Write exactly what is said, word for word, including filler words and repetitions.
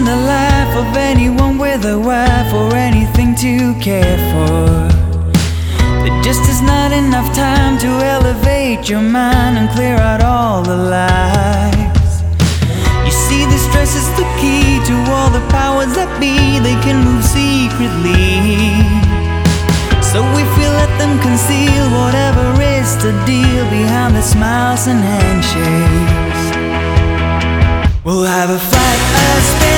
the life of anyone with a wife or anything to care for. There just is not enough time to elevate your mind and clear out all the lies. You see, this stress is the key to all the powers that be. They can move secretly, so if we let them conceal whatever is the deal behind the smiles and handshakes, we'll have a flight of space.